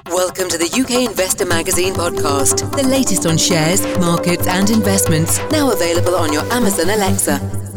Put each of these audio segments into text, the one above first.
Welcome to the UK Investor Magazine podcast, the latest on shares, markets and investments, now available on your Amazon Alexa.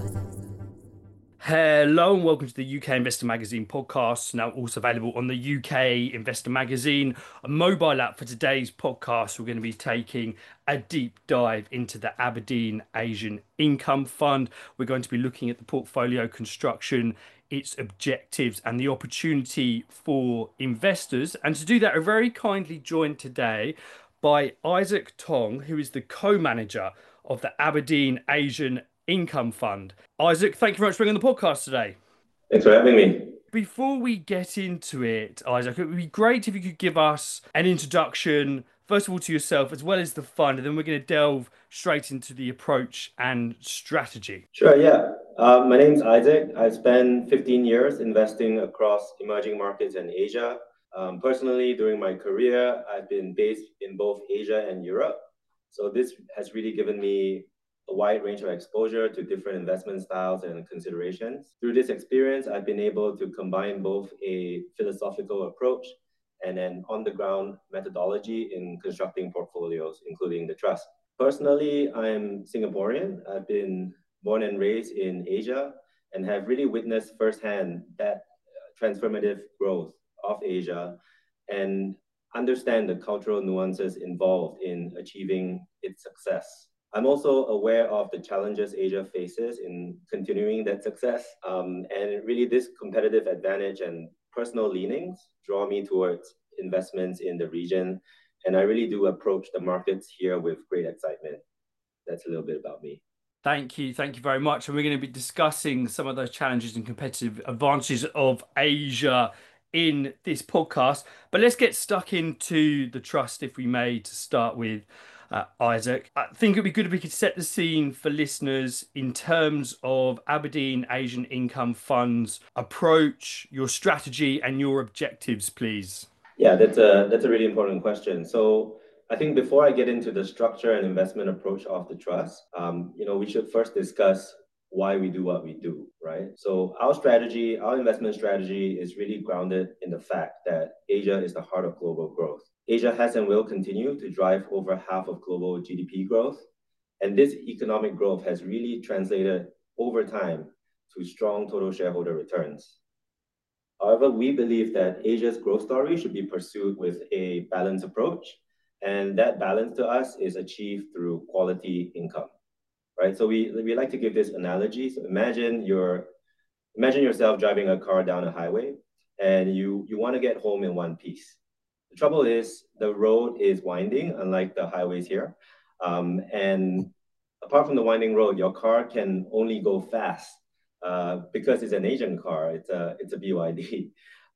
Hello and welcome to the UK Investor Magazine podcast, now also available on the UK Investor Magazine mobile app. For today's podcast, we're going to be taking a deep dive into the Aberdeen Asian Income Fund. We're going to be looking at the portfolio construction, its objectives and the opportunity for investors. And to do that, we're very kindly joined today by Isaac Tong, who is the co-manager of the Aberdeen Asian Income Fund. Isaac, thank you very much for being on the podcast today. Thanks for having me. Before we get into it, Isaac, it would be great if you could give us an introduction, first of all, to yourself as well as the fund, and then we're going to delve straight into the approach and strategy. Sure, yeah. My name's Isaac. I spent 15 years investing across emerging markets in Asia. Personally, during my career, I've been based in both Asia and Europe. So this has really given me a wide range of exposure to different investment styles and considerations. Through this experience, I've been able to combine both a philosophical approach and an on-the-ground methodology in constructing portfolios, including the trust. Personally, I'm Singaporean. I've been born and raised in Asia and have really witnessed firsthand that transformative growth of Asia and understand the cultural nuances involved in achieving its success. I'm also aware of the challenges Asia faces in continuing that success. And really this competitive advantage and personal leanings draw me towards investments in the region. And I really do approach the markets here with great excitement. That's a little bit about me. Thank you very much. And we're going to be discussing some of those challenges and competitive advantages of Asia in this podcast. But let's get stuck into the trust, if we may, to start with. Isaac, I think it would be good if we could set the scene for listeners in terms of Aberdeen Asian Income Fund's approach, your strategy and your objectives, please. Yeah, that's a really important question. So I think before I get into the structure and investment approach of the trust, we should first discuss why we do what we do, right? So our investment strategy is really grounded in the fact that Asia is the heart of global growth. Asia has and will continue to drive over half of global GDP growth. And this economic growth has really translated over time to strong total shareholder returns. However, we believe that Asia's growth story should be pursued with a balanced approach. And that balance to us is achieved through quality income, right? So we like to give this analogy. So imagine yourself driving a car down a highway and you want to get home in one piece. The trouble is the road is winding, unlike the highways here. And apart from the winding road, your car can only go fast because it's an Asian car. It's a BYD.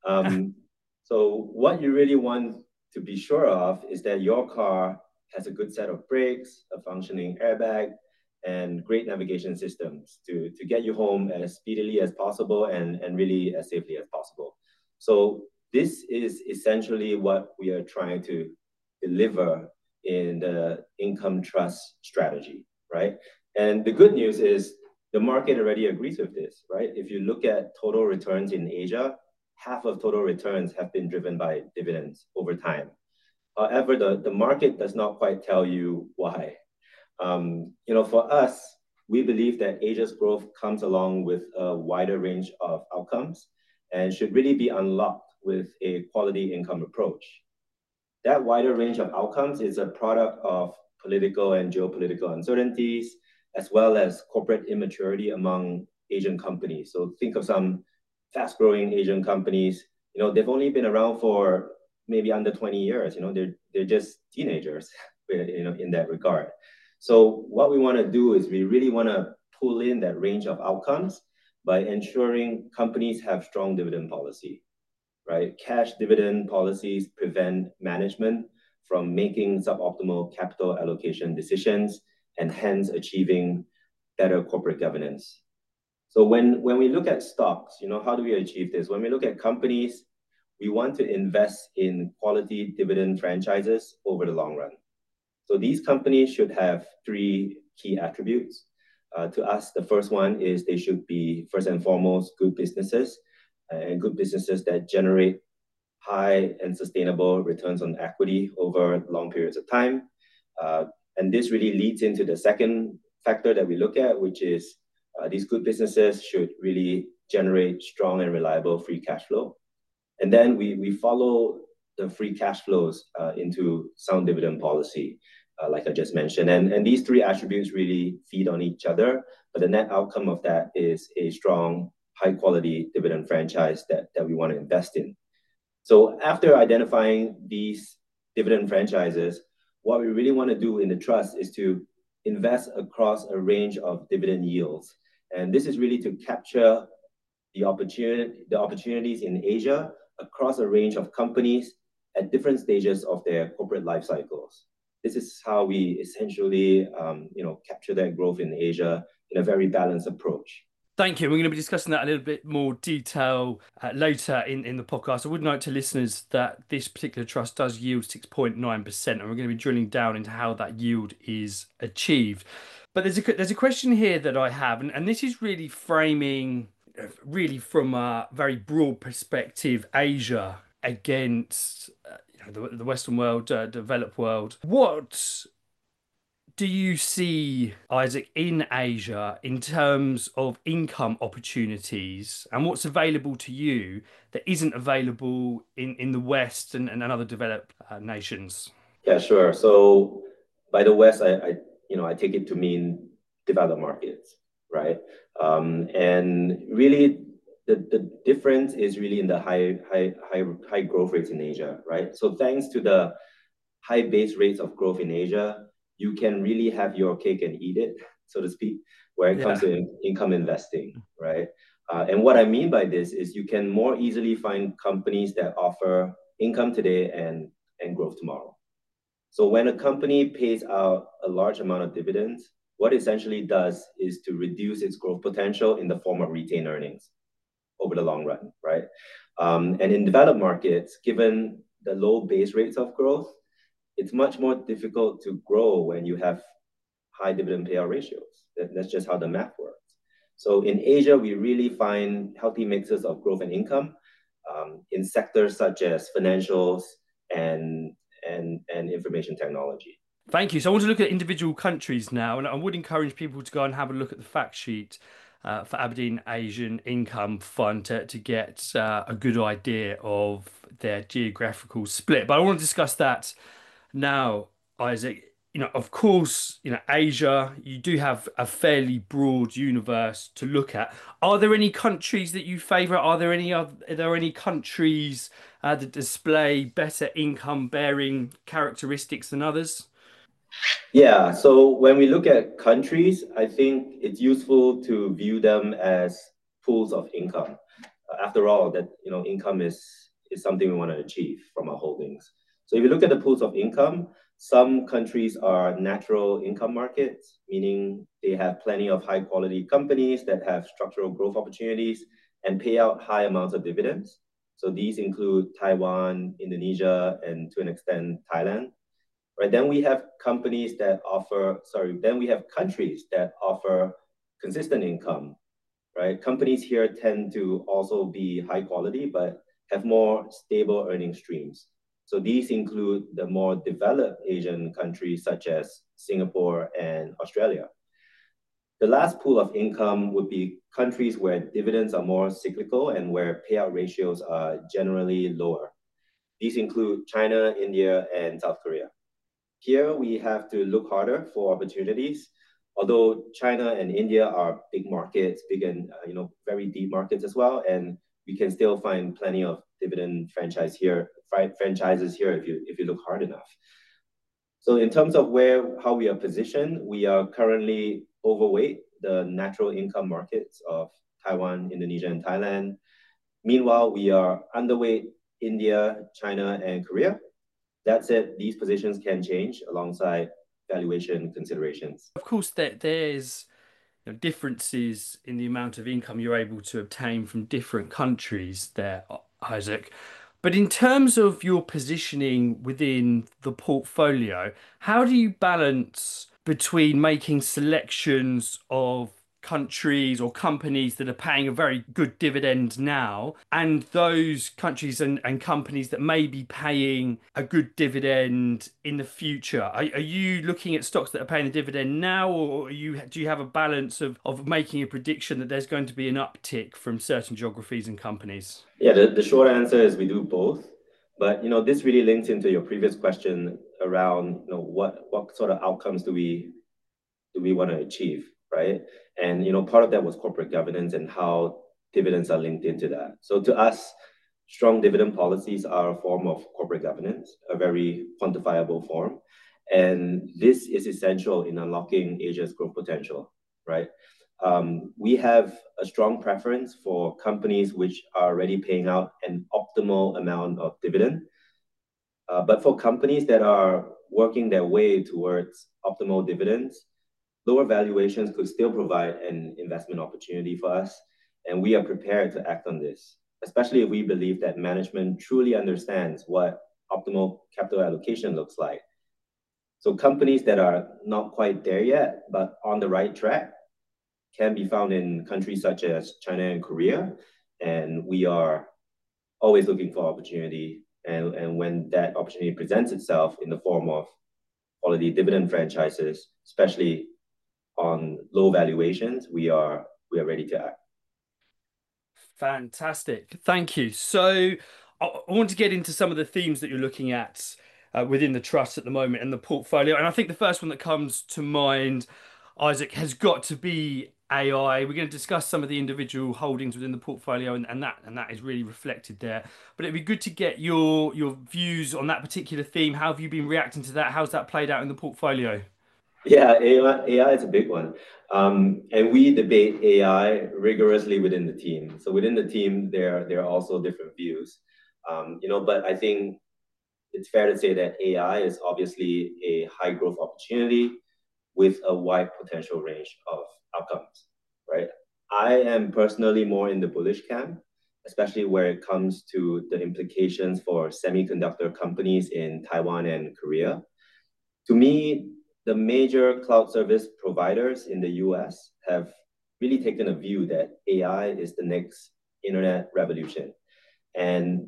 So what you really want to be sure of is that your car has a good set of brakes, a functioning airbag, and great navigation systems to get you home as speedily as possible and really as safely as possible. So this is essentially what we are trying to deliver in the income trust strategy, right? And the good news is the market already agrees with this, right? If you look at total returns in Asia, half of total returns have been driven by dividends over time. However, the market does not quite tell you why. For us, we believe that Asia's growth comes along with a wider range of outcomes and should really be unlocked with a quality income approach. That wider range of outcomes is a product of political and geopolitical uncertainties, as well as corporate immaturity among Asian companies. So think of some fast-growing Asian companies. They've only been around for maybe under 20 years. They're just teenagers, in that regard. So what we want to do is we really want to pull in that range of outcomes by ensuring companies have strong dividend policy, right? Cash dividend policies prevent management from making suboptimal capital allocation decisions and hence achieving better corporate governance. So when we look at stocks, how do we achieve this? When we look at companies, we want to invest in quality dividend franchises over the long run. So these companies should have three key attributes. To us, the first one is they should be, first and foremost, good businesses, and good businesses that generate high and sustainable returns on equity over long periods of time. And this really leads into the second factor that we look at, which is these good businesses should really generate strong and reliable free cash flow. And then we follow the free cash flows into sound dividend policy, like I just mentioned. And these three attributes really feed on each other, but the net outcome of that is a strong, high quality dividend franchise that we want to invest in. So after identifying these dividend franchises, what we really want to do in the trust is to invest across a range of dividend yields. And this is really to capture the opportunities in Asia across a range of companies at different stages of their corporate life cycles. This is how we essentially capture that growth in Asia in a very balanced approach. Thank you. We're going to be discussing that a little bit more detail later in the podcast. I would note to listeners that this particular trust does yield 6.9%, and we're going to be drilling down into how that yield is achieved. But there's a question here that I have, and this is really framing, really from a very broad perspective, Asia against the Western world, developed world. What do you see, Isaac, in Asia in terms of income opportunities and what's available to you that isn't available in the West and other developed nations? Yeah, sure. So by the West, I take it to mean developed markets, right? And really, the difference is really in the high growth rates in Asia, right? So thanks to the high base rates of growth in Asia, you can really have your cake and eat it, so to speak, where it comes to income investing, right? And what I mean by this is you can more easily find companies that offer income today and growth tomorrow. So when a company pays out a large amount of dividends, what it essentially does is to reduce its growth potential in the form of retained earnings over the long run, right? And in developed markets, given the low base rates of growth, it's much more difficult to grow when you have high dividend payout ratios. That's just how the math works. So in Asia, we really find healthy mixes of growth and income in sectors such as financials and information technology. Thank you. So I want to look at individual countries now, and I would encourage people to go and have a look at the fact sheet for Aberdeen Asian Income Fund to get a good idea of their geographical split. But I want to discuss that now, Isaac. Of course, Asia, you do have a fairly broad universe to look at. Are there any countries that you favour? Are there any countries that display better income-bearing characteristics than others? Yeah, so when we look at countries, I think it's useful to view them as pools of income. After all, that income is something we want to achieve from our holdings. So if you look at the pools of income, some countries are natural income markets, meaning they have plenty of high quality companies that have structural growth opportunities and pay out high amounts of dividends. So these include Taiwan, Indonesia, and to an extent, Thailand. Right, then we have countries that offer consistent income, right? Companies here tend to also be high quality, but have more stable earning streams. So these include the more developed Asian countries such as Singapore and Australia. The last pool of income would be countries where dividends are more cyclical and where payout ratios are generally lower. These include China, India, and South Korea. Here we have to look harder for opportunities. Although China and India are big markets, big and very deep markets as well, and we can still find plenty of dividend franchises here if you look hard enough. So in terms of how we are positioned, we are currently overweight the natural income markets of Taiwan, Indonesia, and Thailand. Meanwhile, we are underweight India, China, and Korea. That said, these positions can change alongside valuation considerations. Of course, there's differences in the amount of income you're able to obtain from different countries there, Isaac. But in terms of your positioning within the portfolio, how do you balance between making selections of countries or companies that are paying a very good dividend now, and those countries and companies that may be paying a good dividend in the future? Are you looking at stocks that are paying a dividend now, or do you have a balance of making a prediction that there's going to be an uptick from certain geographies and companies? Yeah, the short answer is we do both. But this really links into your previous question around what sort of outcomes do we want to achieve, right? And part of that was corporate governance and how dividends are linked into that. So to us, strong dividend policies are a form of corporate governance, a very quantifiable form. And this is essential in unlocking Asia's growth potential, right? We have a strong preference for companies which are already paying out an optimal amount of dividend. But for companies that are working their way towards optimal dividends, lower valuations could still provide an investment opportunity for us. And we are prepared to act on this, especially if we believe that management truly understands what optimal capital allocation looks like. So companies that are not quite there yet, but on the right track, can be found in countries such as China and Korea. And we are always looking for opportunity. And when that opportunity presents itself in the form of quality dividend franchises, especially on low valuations, we are ready to act. Fantastic. Thank you. So I want to get into some of the themes that you're looking at within the trust at the moment and the portfolio. And I think the first one that comes to mind, Isaac, has got to be AI. We're going to discuss some of the individual holdings within the portfolio, and that is really reflected there. But it'd be good to get your views on that particular theme. How have you been reacting to that? How's that played out in the portfolio? Yeah, AI is a big one. And we debate AI rigorously within the team. So within the team, there are also different views. But I think it's fair to say that AI is obviously a high growth opportunity with a wide potential range of outcomes, right? I am personally more in the bullish camp, especially where it comes to the implications for semiconductor companies in Taiwan and Korea. To me, the major cloud service providers in the US have really taken a view that AI is the next internet revolution. And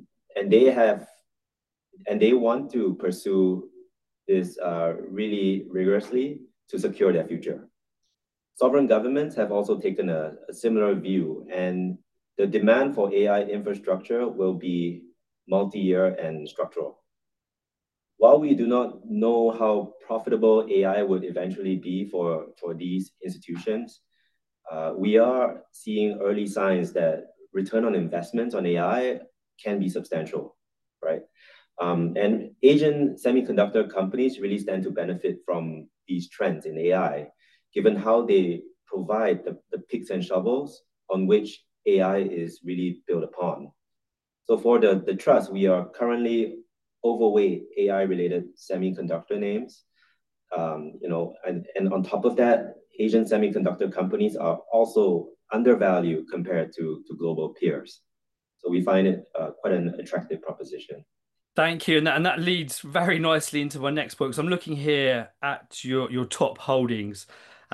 they want to pursue this really rigorously to secure their future. Sovereign governments have also taken a similar view, and the demand for AI infrastructure will be multi-year and structural. While we do not know how profitable AI would eventually be for these institutions, we are seeing early signs that return on investment on AI can be substantial, right? And Asian semiconductor companies really stand to benefit from these trends in AI, given how they provide the picks and shovels on which AI is really built upon. So for the trust, we are currently overweight AI-related semiconductor names. And on top of that, Asian semiconductor companies are also undervalued compared to global peers. So we find it quite an attractive proposition. Thank you. And that leads very nicely into my next point. So I'm looking here at your top holdings.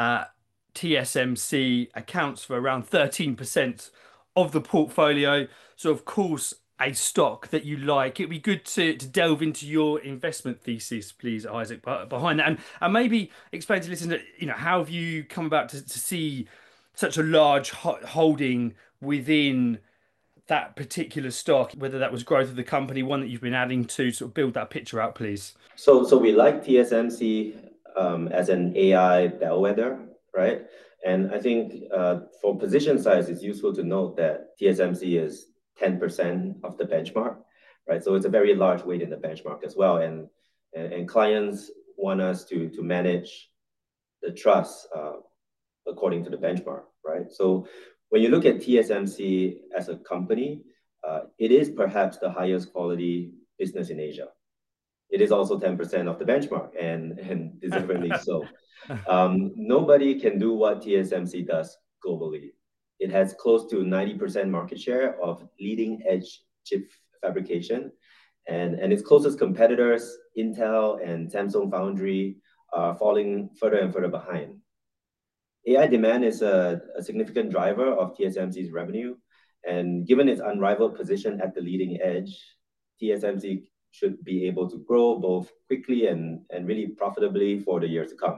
TSMC accounts for around 13% of the portfolio. So, of course, a stock that you like. It'd be good to delve into your investment thesis, please, Isaac, behind that. And maybe explain to listeners, how have you come about to see such a large holding within that particular stock, whether that was growth of the company, one that you've been adding to sort of build that picture out, please. So we like TSMC as an AI bellwether, right? And I think for position size, it's useful to note that TSMC is 10% of the benchmark, right? So it's a very large weight in the benchmark as well. And clients want us to manage the trust according to the benchmark, right? So when you look at TSMC as a company, it is perhaps the highest quality business in Asia. It is also 10% of the benchmark, and deservedly so. Nobody can do what TSMC does globally. It has close to 90% market share of leading edge chip fabrication. And its closest competitors, Intel and Samsung Foundry, are falling further and further behind. AI demand is a significant driver of TSMC's revenue. And given its unrivaled position at the leading edge, TSMC should be able to grow both quickly and really profitably for the years to come.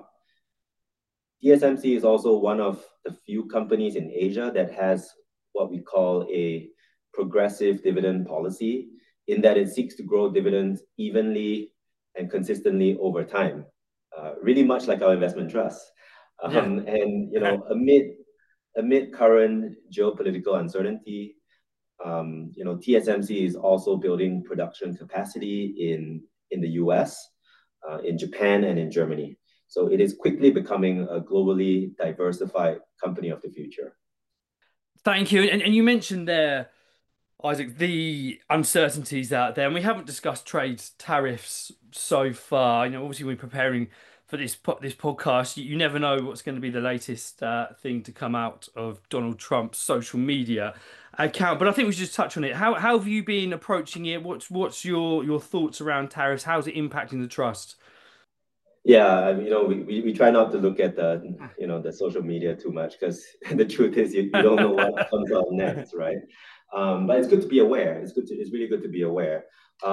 TSMC is also one of the few companies in Asia that has what we call a progressive dividend policy, in that it seeks to grow dividends evenly and consistently over time, really much like our investment trust. Yeah. And amid current geopolitical uncertainty, TSMC is also building production capacity in the US, in Japan, and in Germany. So it is quickly becoming a globally diversified company of the future. Thank you. And you mentioned there, Isaac, the uncertainties out there, and we haven't discussed trade tariffs so far. Obviously we're preparing for this podcast. You never know what's going to be the latest thing to come out of Donald Trump's social media account. But I think we should just touch on it. How have you been approaching it? What's your thoughts around tariffs? How's it impacting the trust? Yeah, we try not to look at the social media too much, because the truth is you don't know what comes out next, right? But it's good to be aware. It's really good to be aware.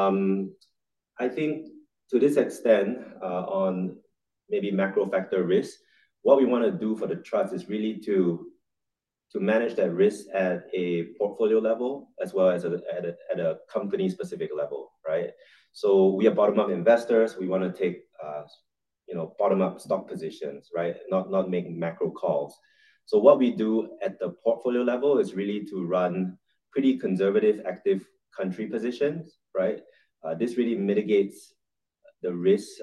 I think to this extent, on maybe macro factor risk, what we want to do for the trust is really to manage that risk at a portfolio level as well as at a company specific level, right? So we are bottom up investors. We want to take bottom up stock positions, right? Not making macro calls. So what we do at the portfolio level is really to run pretty conservative active country positions, right? This really mitigates the risk,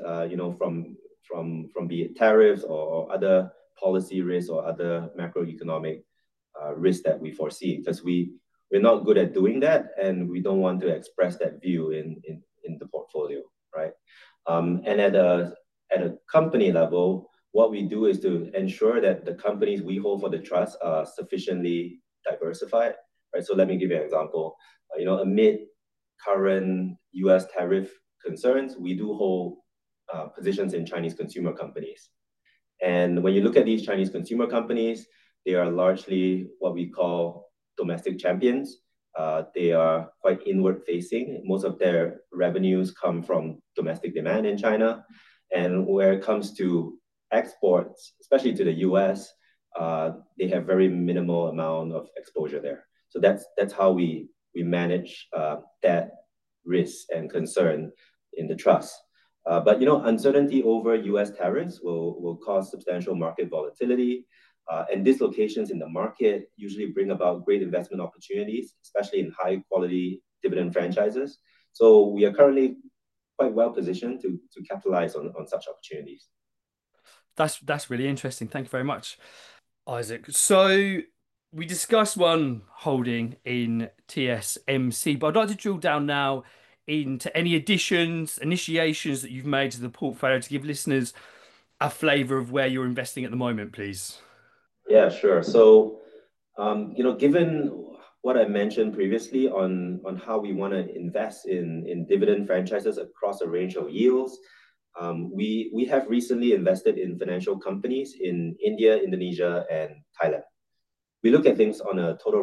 from be it tariffs or other policy risks or other macroeconomic risk that we foresee, because we're not good at doing that, and we don't want to express that view in the portfolio, right? And at a company level, what we do is to ensure that the companies we hold for the trust are sufficiently diversified, right? So let me give you an example. Amid current U.S. tariff concerns, we do hold positions in Chinese consumer companies. And when you look at these Chinese consumer companies, they are largely what we call domestic champions. They are quite inward facing. Most of their revenues come from domestic demand in China. And where it comes to exports, especially to the US, they have very minimal amount of exposure there. So that's how we manage that risk and concern in the trust. But uncertainty over US tariffs will cause substantial market volatility. And dislocations in the market usually bring about great investment opportunities, especially in high quality dividend franchises. So we are currently quite well positioned to capitalize on such opportunities. That's really interesting. Thank you very much, Isaac. So we discussed one holding in TSMC, but I'd like to drill down now into any additions, initiations that you've made to the portfolio to give listeners a flavour of where you're investing at the moment, please. Yeah, sure. So, given what I mentioned previously on how we want to invest in dividend franchises across a range of yields, we have recently invested in financial companies in India, Indonesia, and Thailand. We look at things on a total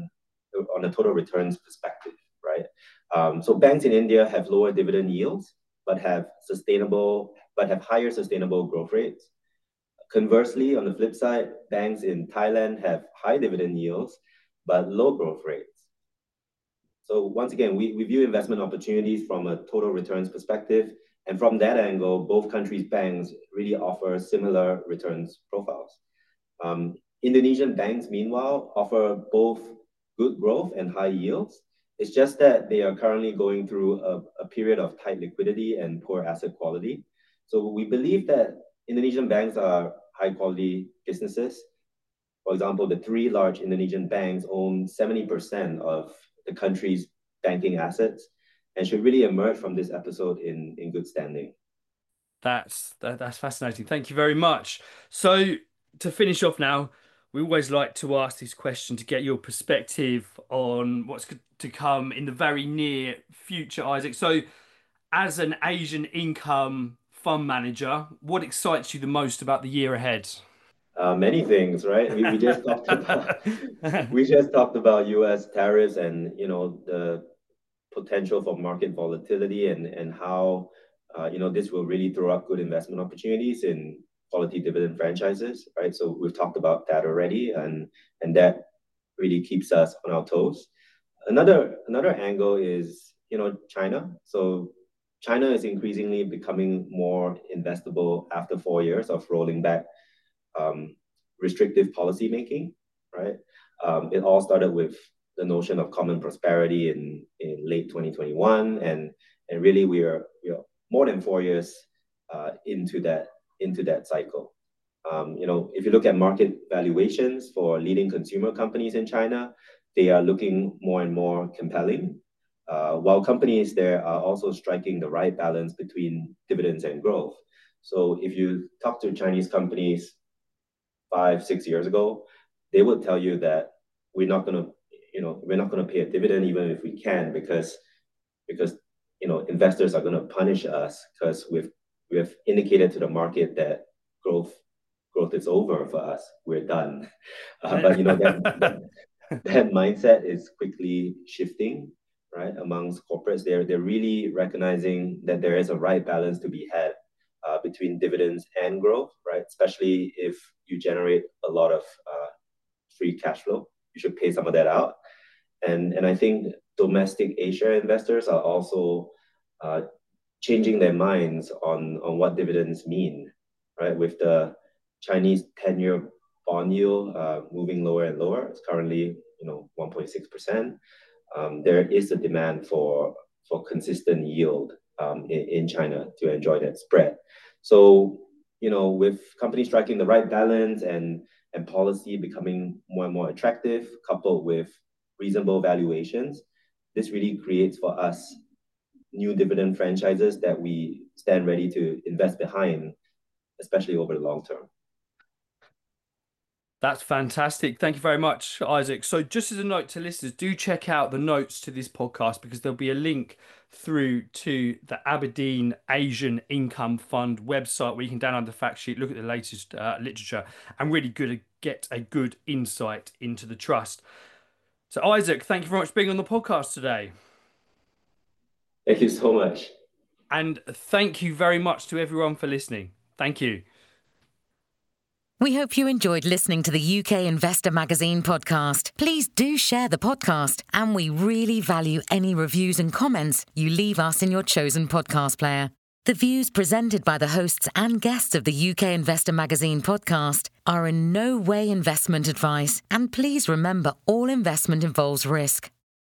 returns perspective, right? So banks in India have lower dividend yields, but have higher sustainable growth rates. Conversely, on the flip side, banks in Thailand have high dividend yields, but low growth rates. So once again, we view investment opportunities from a total returns perspective. And from that angle, both countries' banks really offer similar returns profiles. Indonesian banks, meanwhile, offer both good growth and high yields. It's just that they are currently going through a period of tight liquidity and poor asset quality. So we believe that Indonesian banks are high quality businesses. For example, the three large Indonesian banks own 70% of the country's banking assets and should really emerge from this episode in good standing. That's fascinating. Thank you very much. So to finish off now, we always like to ask this question to get your perspective on what's to come in the very near future, Isaac. So as an Asian income fund manager, what excites you the most about the year ahead? Many things, right? We just talked about U.S. tariffs and the potential for market volatility and how this will really throw up good investment opportunities in quality dividend franchises, right? So we've talked about that already, and that really keeps us on our toes. Another angle is China. So China is increasingly becoming more investable after 4 years of rolling back restrictive policy making, right? It all started with the notion of common prosperity in late 2021, and really we are more than 4 years into that cycle. If you look at market valuations for leading consumer companies in China, they are looking more and more compelling, while companies there are also striking the right balance between dividends and growth. So if you talk to Chinese companies 5-6 years ago, they would tell you that we're not going to pay a dividend even if we can, because investors are going to punish us because we've indicated to the market that growth is over for us. We're done. But that mindset is quickly shifting, right? Amongst corporates, they're really recognizing that there is a right balance to be had between dividends and growth, right? Especially if you generate a lot of free cash flow, you should pay some of that out. And I think domestic Asia investors are also changing their minds on what dividends mean, right? With the Chinese 10-year bond yield moving lower and lower, it's currently 1.6%. There is a demand for consistent yield in China to enjoy that spread. So with companies striking the right balance and policy becoming more and more attractive, coupled with reasonable valuations, this really creates for us new dividend franchises that we stand ready to invest behind, especially over the long term. That's fantastic. Thank you very much, Isaac. So just as a note to listeners, do check out the notes to this podcast, because there'll be a link through to the Aberdeen Asian Income Fund website where you can download the fact sheet, look at the latest literature, and really get a good insight into the trust. So Isaac, thank you very much for being on the podcast today. Thank you so much. And thank you very much to everyone for listening. Thank you. We hope you enjoyed listening to the UK Investor Magazine podcast. Please do share the podcast, and we really value any reviews and comments you leave us in your chosen podcast player. The views presented by the hosts and guests of the UK Investor Magazine podcast are in no way investment advice, and please remember all investment involves risk.